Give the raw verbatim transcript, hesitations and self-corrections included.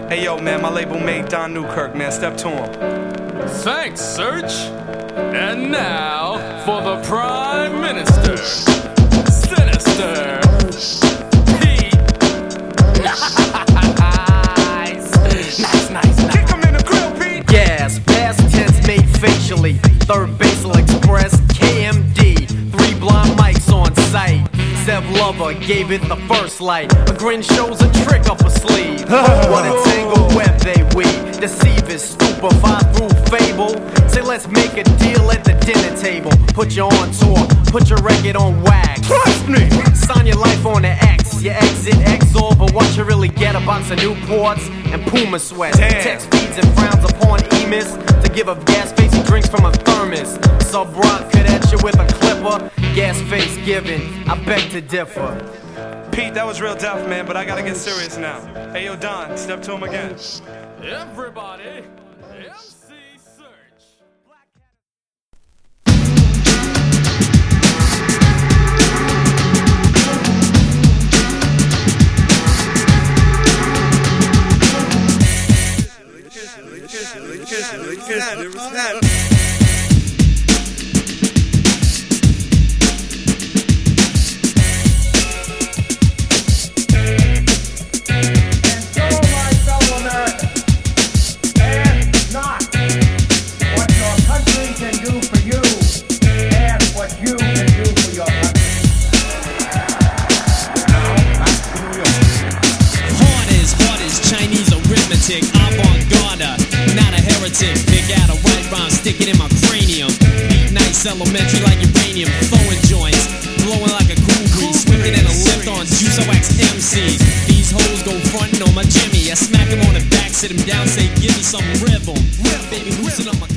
Hey yo, man, my label mate Don Newkirk, man. Step to him. Thanks, Search. And now for the Prime Minister, Sinister Pete. Nice, nice, nice. Kick him in the grill, Pete. Gas, past tense made facially. Third Basal Express, K M D. Three blind mics on site. Zev Lover gave it the first light. A grin shows a trick up a sleeve. What a tangled web they weave. Deceivers stupefy through fable. Say let's make a deal at the dinner table. Put you on tour, put your record on wax. Trust me. Sign your life on the X. You exit Exor, but what you really get a box of Newports and Puma sweats. Damn. Text feeds and frowns upon Emis to give up gas face he drinks from a thermos. Sub Rock could at you with a clipper. Gas face given, I beg to differ. Pete, that was real tough, man, but I gotta get serious now. Hey yo, Don, step to him again. Everybody, M C Search. Avant-garde, not a heretic. Pick out a right rhyme, stick it in my cranium. Beat nice, elementary like uranium. Throwing joints, blowing like a cool breeze. Swinging in a lift on juice, I wax M Cs. These hoes go frontin' on my Jimmy. I smack him on the back, sit him down, say give me some rhythm. Baby, loosen up my